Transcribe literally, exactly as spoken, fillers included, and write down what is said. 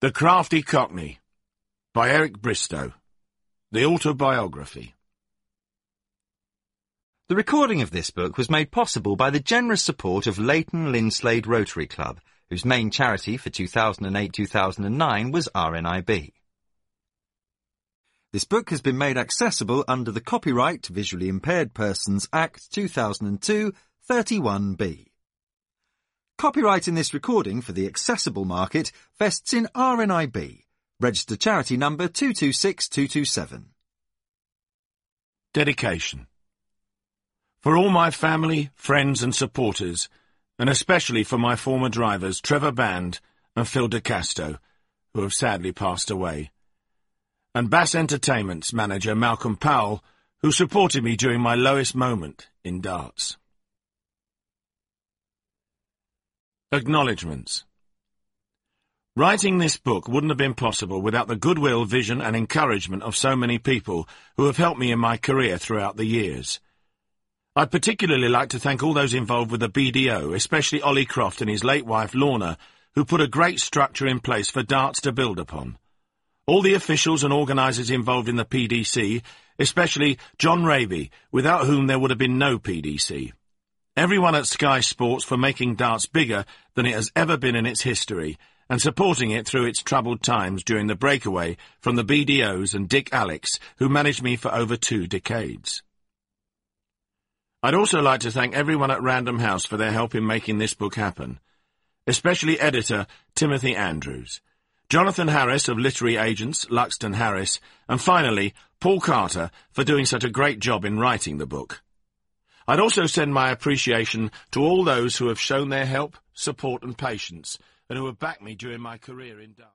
The Crafty Cockney by Eric Bristow. The Autobiography. The recording of this book was made possible by the generous support of Leighton Linslade Rotary Club, whose main charity for two thousand eight to two thousand nine was R N I B. This book has been made accessible under the Copyright Visually Impaired Persons Act two thousand two, thirty-one B. Copyright in this recording for the accessible market vests in R N I B, registered charity number two two six two two seven. Dedication. For all my family, friends and supporters, and especially for my former drivers Trevor Band and Phil DeCasto, who have sadly passed away, and Bass Entertainment's manager Malcolm Powell, who supported me during my lowest moment in darts. Acknowledgements. Writing this book wouldn't have been possible without the goodwill, vision and encouragement of so many people who have helped me in my career throughout the years. I'd particularly like to thank all those involved with the B D O, especially Ollie Croft and his late wife Lorna, who put a great structure in place for darts to build upon. All the officials and organisers involved in the P D C, especially John Raby, without whom there would have been no P D C. Everyone at Sky Sports for making darts bigger than it has ever been in its history, and supporting it through its troubled times during the breakaway from the B D Os and Dick Alex, who managed me for over two decades. I'd also like to thank everyone at Random House for their help in making this book happen, especially editor Timothy Andrews, Jonathan Harris of Literary Agents, Luxton Harris, and finally Paul Carter for doing such a great job in writing the book. I'd also send my appreciation to all those who have shown their help, support and patience, and who have backed me during my career in darts.